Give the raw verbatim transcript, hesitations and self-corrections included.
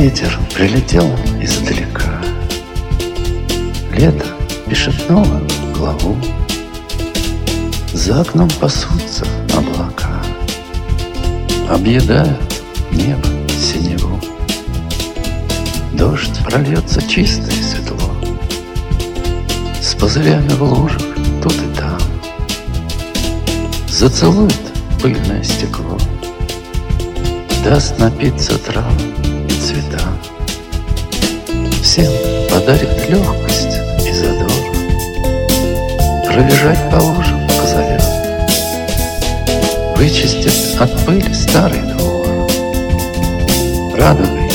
Ветер прилетел издалека, лето перешепнуло главу, за окном пасутся облака, объедают небо синеву. Дождь прольется чисто и светло, с пузырями в лужах тут и там, зацелует пыльное стекло, даст напиться трав и цветам. Всем подарит легкость и задор, пробежать по лужам позовет, вычистит от пыли старый двор, радугой